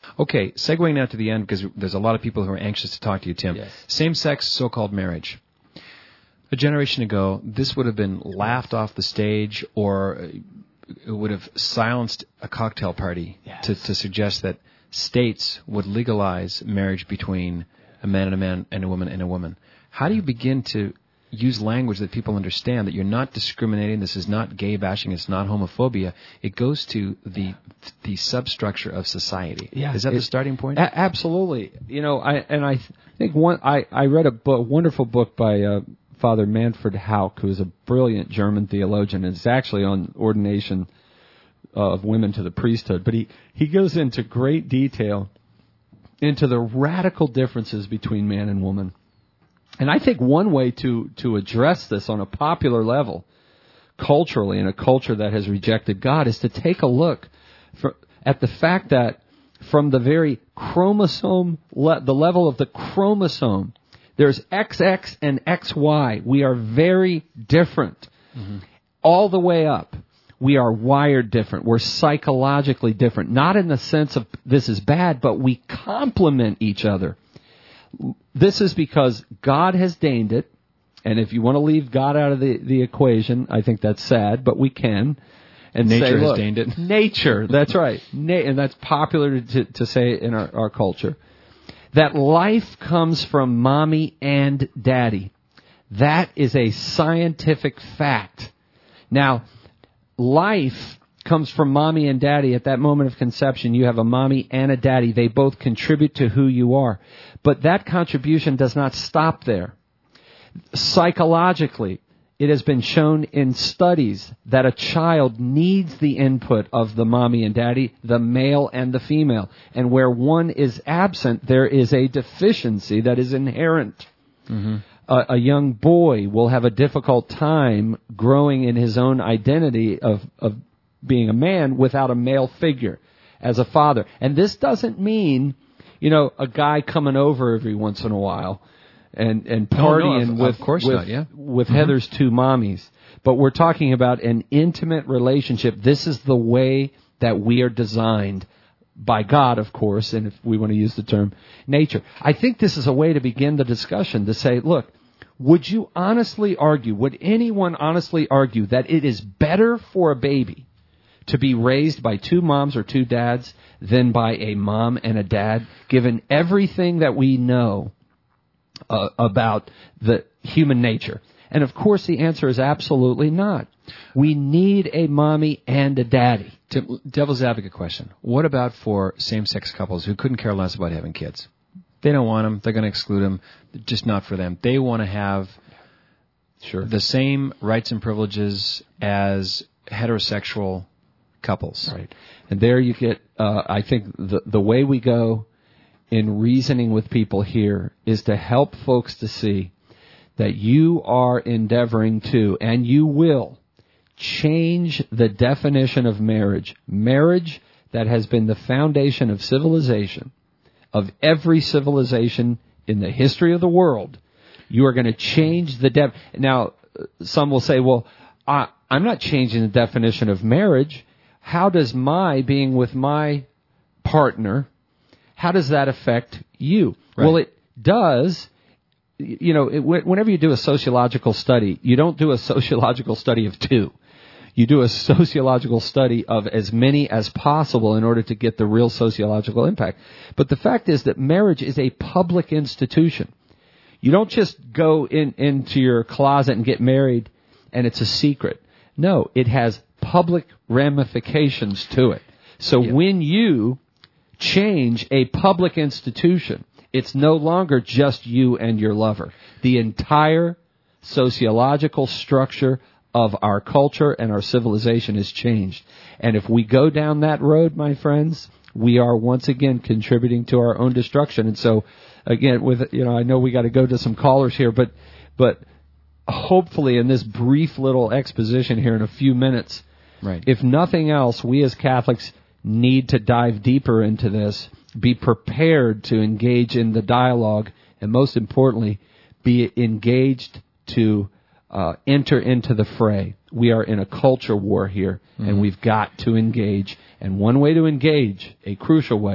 Okay, segueing now to the end, because there's a lot of people who are anxious to talk to you, Tim. Yes. Same-sex so-called marriage. A generation ago, this would have been laughed off the stage, or it would have silenced a cocktail party to suggest that states would legalize marriage between a man and a woman and a woman. How do you begin to use language that people understand, that you're not discriminating, this is not gay bashing, it's not homophobia, it goes to the substructure of society. Yeah, is that the starting point? Absolutely. I think I read a wonderful book by Father Manfred Hauk, who is a brilliant German theologian, and it's actually on ordination of women to the priesthood. But he goes into great detail into the radical differences between man and woman. And I think one way to address this on a popular level, culturally, in a culture that has rejected God, is to take a look at the fact that from the very chromosome, the level of the chromosome, there's XX and XY. We are very different. Mm-hmm. All the way up, we are wired different. We're psychologically different. Not in the sense of this is bad, but we complement each other. This is because God has deigned it, and if you want to leave God out of the equation, I think that's sad, but we can. And nature say, has deigned it. Nature, that's right. And that's popular to say in our culture. That life comes from mommy and daddy. That is a scientific fact. Now, life comes from mommy and daddy. At that moment of conception, you have a mommy and a daddy. They both contribute to who you are. But that contribution does not stop there. Psychologically, it has been shown in studies that a child needs the input of the mommy and daddy, the male and the female. And where one is absent, there is a deficiency that is inherent. Mm-hmm. A young boy will have a difficult time growing in his own identity of being a man without a male figure as a father. And this doesn't mean, a guy coming over every once in a while and partying with Heather's two mommies. But we're talking about an intimate relationship. This is the way that we are designed by God, of course, and if we want to use the term nature. I think this is a way to begin the discussion, to say, look, would anyone honestly argue that it is better for a baby to be raised by two moms or two dads than by a mom and a dad, given everything that we know about the human nature? And of course the answer is absolutely not. We need a mommy and a daddy. Devil's advocate question. What about for same-sex couples who couldn't care less about having kids? They don't want them. They're going to exclude them. Just not for them. They want to have the same rights and privileges as heterosexual couples. Right. And there you get, I think, the way we go in reasoning with people here is to help folks to see that you are endeavoring to, and you will, change the definition of marriage. Marriage that has been the foundation of civilization, of every civilization in the history of the world. You are going to change the Now, some will say, well, I'm not changing the definition of marriage. How does my being with my partner, how does that affect you? Right. Well, it does. Whenever you do a sociological study, you don't do a sociological study of two. You do a sociological study of as many as possible in order to get the real sociological impact. But the fact is that marriage is a public institution. You don't just go into your closet and get married and it's a secret. No, it has public ramifications to it. So when you change a public institution, it's no longer just you and your lover. The entire sociological structure of our culture and our civilization is changed. And if we go down that road, my friends, we are once again contributing to our own destruction. And so, again, I know we got to go to some callers here, but hopefully in this brief little exposition here in a few minutes, right, if nothing else, we as Catholics need to dive deeper into this, be prepared to engage in the dialogue, and most importantly, be engaged to enter into the fray. We are in a culture war here, and we've got to engage. And one way to engage, a crucial way,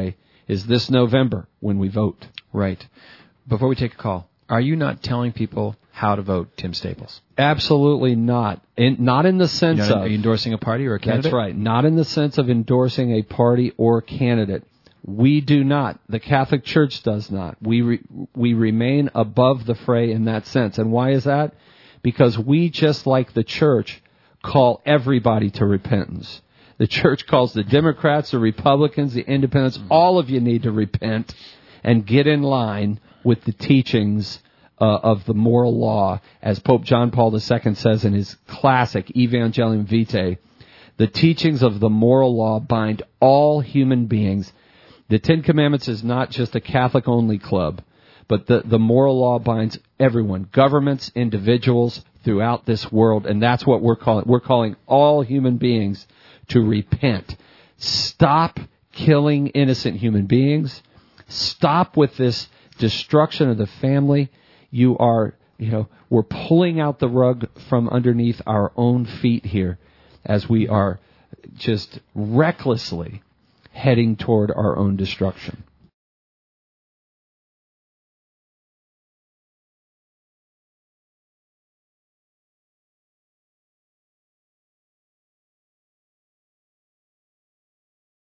is this November when we vote. Right. Before we take a call, are you not telling people how to vote, Tim Staples? Absolutely not. Not in the sense of... Are you endorsing a party or a candidate? That's right. Not in the sense of endorsing a party or candidate. We do not. The Catholic Church does not. We remain above the fray in that sense. And why is that? Because we, just like the Church, call everybody to repentance. The Church calls the Democrats, the Republicans, the Independents, all of you need to repent and get in line with the teachings of the moral law. As Pope John Paul II says in his classic Evangelium Vitae, the teachings of the moral law bind all human beings. The Ten Commandments is not just a Catholic-only club, but the moral law binds everyone, governments, individuals throughout this world, and that's what we're calling. We're calling all human beings to repent. Stop killing innocent human beings. Stop with this destruction of the family. We're pulling out the rug from underneath our own feet here as we are just recklessly heading toward our own destruction.